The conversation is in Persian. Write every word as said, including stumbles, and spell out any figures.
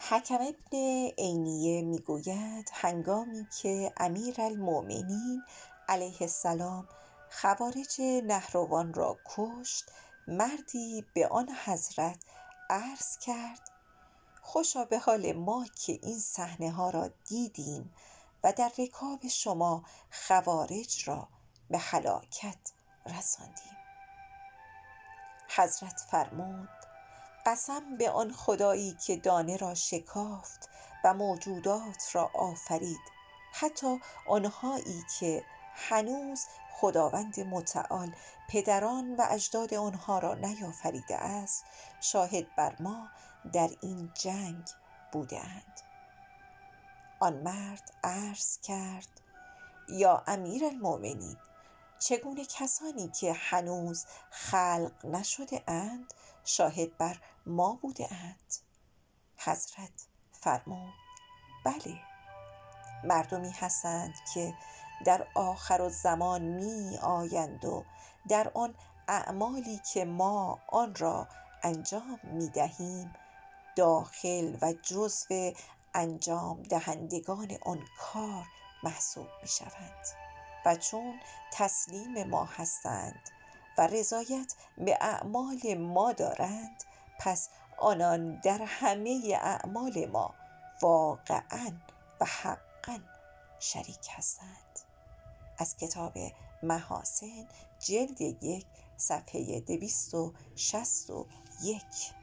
حکم ابن عینیه میگوید هنگامی که امیرالمؤمنین علیه السلام خوارج نهروان را کشت، مردی به آن حضرت عرض کرد: خوشا به حال ما که این صحنه ها را دیدیم و در رکاب شما خوارج را به هلاکت رساندیم. حضرت فرمود: قسم به آن خدایی که دانه را شکافت و موجودات را آفرید، حتی آنهایی که هنوز خداوند متعال پدران و اجداد آنها را نیافریده است، شاهد بر ما در این جنگ بوده اند. آن مرد عرض کرد: یا امیرالمؤمنین، چگونه کسانی که هنوز خلق نشده اند شاهد بر ما بوده اند؟ حضرت فرمود: بله، مردمی هستند که در آخرالزمان می آیند و در آن اعمالی که ما آن را انجام می دهیم داخل و جزو انجام دهندگان آن کار محسوب می شوند و چون تسلیم ما هستند و رضایت به اعمال ما دارند، پس آنان در همه اعمال ما واقعاً و حقاً شریک هستند. از کتاب محاسن، جلد یک، صفحه دویست و شصت و یک.